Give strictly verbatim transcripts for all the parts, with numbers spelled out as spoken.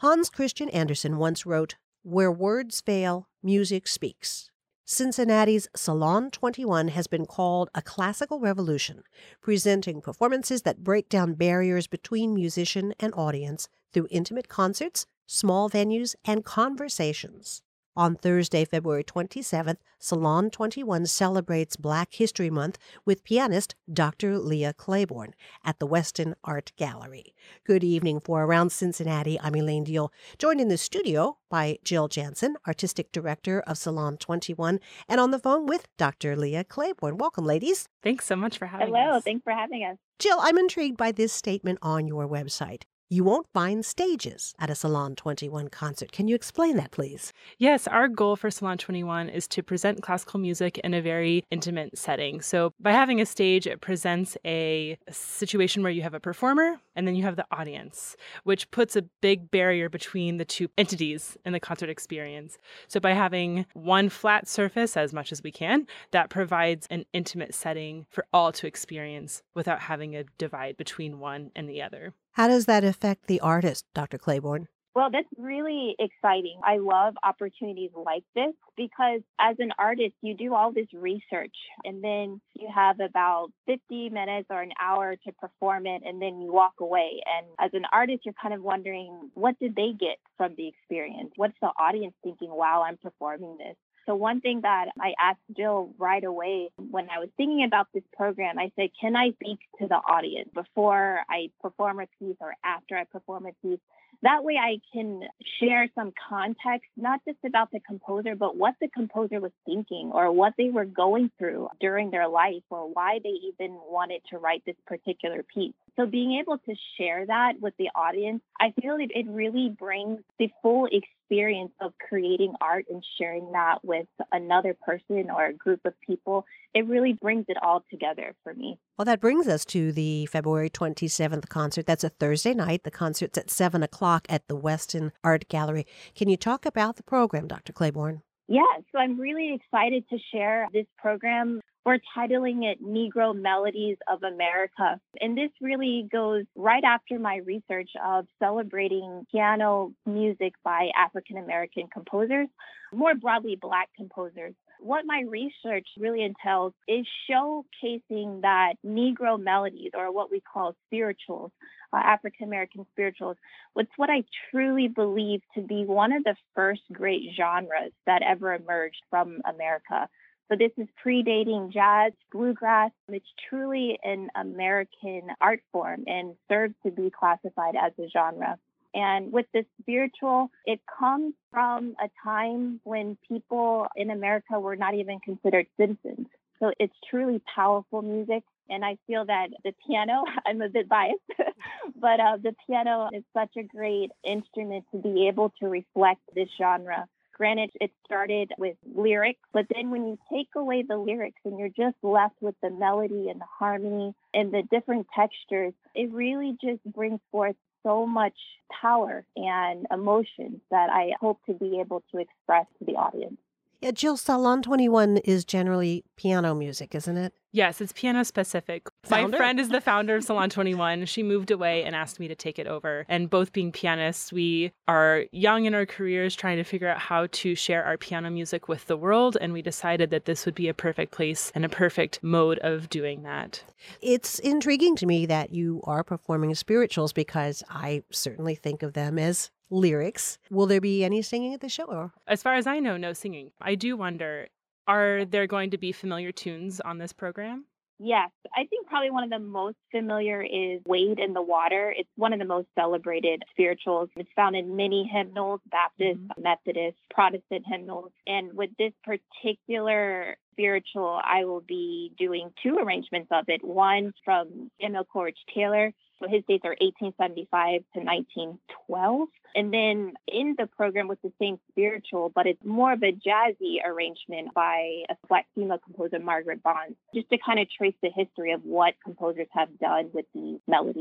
Hans Christian Andersen once wrote, "Where words fail, music speaks." Cincinnati's Salon twenty-one has been called a classical revolution, presenting performances that break down barriers between musician and audience through intimate concerts, small venues, and conversations. On Thursday, February twenty-seventh, Salon twenty-one celebrates Black History Month with pianist Doctor Leah Claiborne at the Weston Art Gallery. Good evening for Around Cincinnati. I'm Elaine Deal, joined in the studio by Jill Jansen, Artistic Director of Salon twenty-one, and on the phone with Doctor Leah Claiborne. Welcome, ladies. Thanks so much for having Hello, us. Hello, thanks for having us. Jill, I'm intrigued by this statement on your website. You won't find stages at a Salon twenty-one concert. Can you explain that, please? Yes, our goal for Salon twenty-one is to present classical music in a very intimate setting. So by having a stage, it presents a situation where you have a performer and then you have the audience, which puts a big barrier between the two entities in the concert experience. So by having one flat surface, as much as we can, that provides an intimate setting for all to experience without having a divide between one and the other. How does that affect the artist, Doctor Claiborne? Well, that's really exciting. I love opportunities like this because as an artist, you do all this research and then you have about fifty minutes or an hour to perform it and then you walk away. And as an artist, you're kind of wondering, what did they get from the experience? What's the audience thinking while I'm performing this? So one thing that I asked Jill right away when I was thinking about this program, I said, can I speak to the audience before I perform a piece or after I perform a piece? That way I can share some context, not just about the composer, but what the composer was thinking or what they were going through during their life or why they even wanted to write this particular piece. So being able to share that with the audience, I feel it, it really brings the full experience of creating art and sharing that with another person or a group of people. It really brings it all together for me. Well, that brings us to the February twenty-seventh concert. That's a Thursday night. The concert's at seven o'clock at the Weston Art Gallery. Can you talk about the program, Doctor Claiborne? Yeah, so I'm really excited to share this program. We're titling it Negro Melodies of America. And this really goes right after my research of celebrating piano music by African-American composers, more broadly Black composers. What my research really entails is showcasing that Negro melodies, or what we call spirituals, uh, African-American spirituals, what's what I truly believe to be one of the first great genres that ever emerged from America. So this is predating jazz, bluegrass. It's truly an American art form and serves to be classified as a genre. And with the spiritual, it comes from a time when people in America were not even considered citizens. So it's truly powerful music. And I feel that the piano, I'm a bit biased, but uh, the piano is such a great instrument to be able to reflect this genre. Granted, it started with lyrics, but then when you take away the lyrics and you're just left with the melody and the harmony and the different textures, it really just brings forth so much power and emotions that I hope to be able to express to the audience. Yeah, Jill, Salon twenty-one is generally piano music, isn't it? Yes, it's piano specific. Founder? My friend is the founder of Salon twenty-one. She moved away and asked me to take it over. And both being pianists, we are young in our careers trying to figure out how to share our piano music with the world. And we decided that this would be a perfect place and a perfect mode of doing that. It's intriguing to me that you are performing spirituals because I certainly think of them as lyrics. Will there be any singing at the show? Or? As far as I know, no singing. I do wonder, are there going to be familiar tunes on this program? Yes, I think probably one of the most familiar is Wade in the Water. It's one of the most celebrated spirituals. It's found in many hymnals, Baptist, mm-hmm. Methodist, Protestant hymnals. And with this particular spiritual, I will be doing two arrangements of it. One from Samuel Coleridge Taylor. So his dates are eighteen seventy-five to nineteen twelve. And then in the program with the same spiritual, but it's more of a jazzy arrangement by a Black female composer, Margaret Bonds, just to kind of trace the history of what composers have done with these melodies.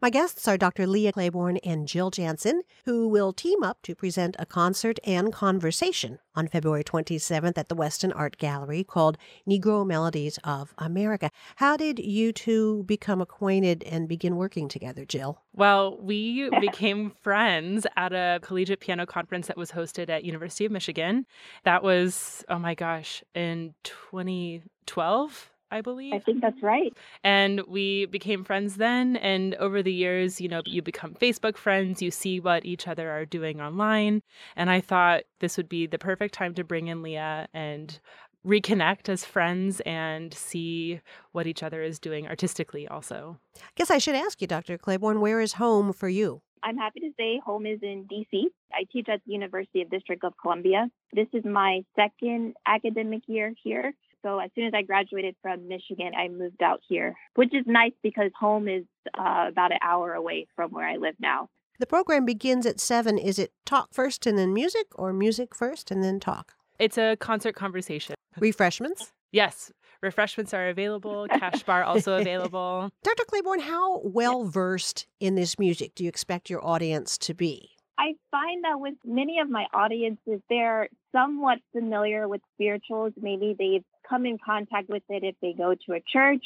My guests are Doctor Leah Claiborne and Jill Jansen, who will team up to present a concert and conversation on February twenty-seventh at the Weston Art Gallery called Negro Melodies of America. How did you two become acquainted and begin working together, Jill? Well, we became friends at a collegiate piano conference that was hosted at University of Michigan. That was, oh my gosh, in twenty twelve. I believe. I think that's right. And we became friends then. And over the years, you know, you become Facebook friends, you see what each other are doing online. And I thought this would be the perfect time to bring in Leah and reconnect as friends and see what each other is doing artistically also. I guess I should ask you, Doctor Claiborne, where is home for you? I'm happy to say home is in D C. I teach at the University of District of Columbia. This is my second academic year here. So as soon as I graduated from Michigan, I moved out here, which is nice because home is uh, about an hour away from where I live now. The program begins at seven. Is it talk first and then music, or music first and then talk? It's a concert conversation. Refreshments? Yes. Refreshments are available. Cash bar also available. Doctor Claiborne, how well versed in this music do you expect your audience to be? I find that with many of my audiences, they're somewhat familiar with spirituals. Maybe they've come in contact with it if they go to a church,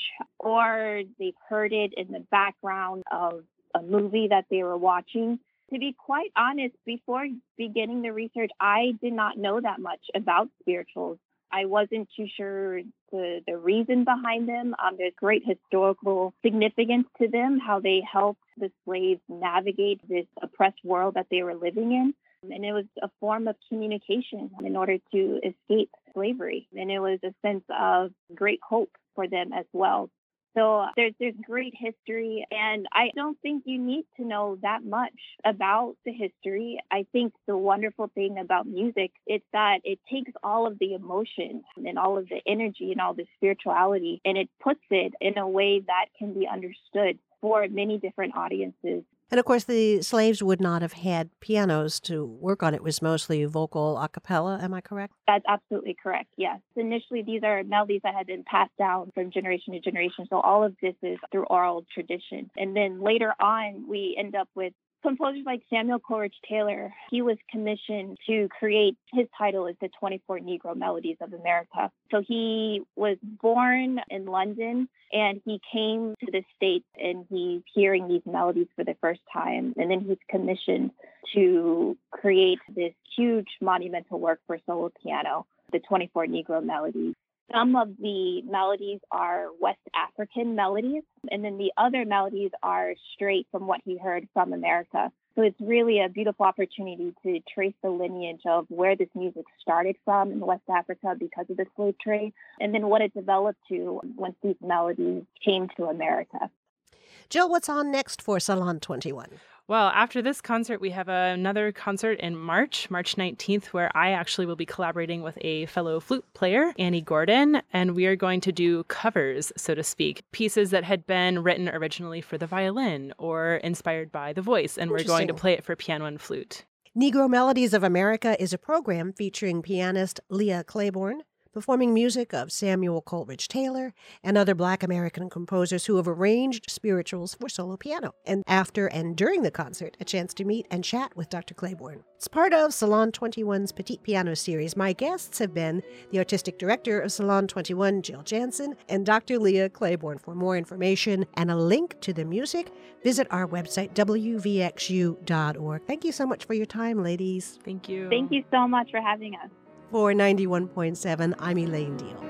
or they've heard it in the background of a movie that they were watching. To be quite honest, before beginning the research, I did not know that much about spirituals. I wasn't too sure the, the reason behind them. Um, there's great historical significance to them, how they helped the slaves navigate this oppressed world that they were living in. And it was a form of communication in order to escape slavery. And it was a sense of great hope for them as well. So there's, there's great history, and I don't think you need to know that much about the history. I think the wonderful thing about music is that it takes all of the emotion and all of the energy and all the spirituality, and it puts it in a way that can be understood for many different audiences. And of course, the slaves would not have had pianos to work on. It was mostly vocal a cappella. Am I correct? That's absolutely correct. Yes. Initially, these are melodies that had been passed down from generation to generation. So all of this is through oral tradition. And then later on, we end up with composers like Samuel Coleridge Taylor. He was commissioned to create, his title is the twenty-four Negro Melodies of America. So he was born in London, and he came to the States, and he's hearing these melodies for the first time. And then he's commissioned to create this huge monumental work for solo piano, the twenty-four Negro Melodies. Some of the melodies are West African melodies, and then the other melodies are straight from what he heard from America. So it's really a beautiful opportunity to trace the lineage of where this music started from in West Africa because of the slave trade, and then what it developed to once these melodies came to America. Jill, what's on next for Salon twenty-one? Well, after this concert, we have another concert in March, March nineteenth, where I actually will be collaborating with a fellow flute player, Annie Gordon, and we are going to do covers, so to speak, pieces that had been written originally for the violin or inspired by the voice, and we're going to play it for piano and flute. Negro Melodies of America is a program featuring pianist Leah Claiborne, performing music of Samuel Coleridge Taylor and other Black American composers who have arranged spirituals for solo piano. And after and during the concert, a chance to meet and chat with Doctor Claiborne. It's part of Salon twenty-one's Petite Piano series. My guests have been the artistic director of Salon twenty-one, Jill Jansen, and Doctor Leah Claiborne. For more information and a link to the music, visit our website, w v x u dot org. Thank you so much for your time, ladies. Thank you. Thank you so much for having us. For ninety-one point seven, I'm Elaine Deal.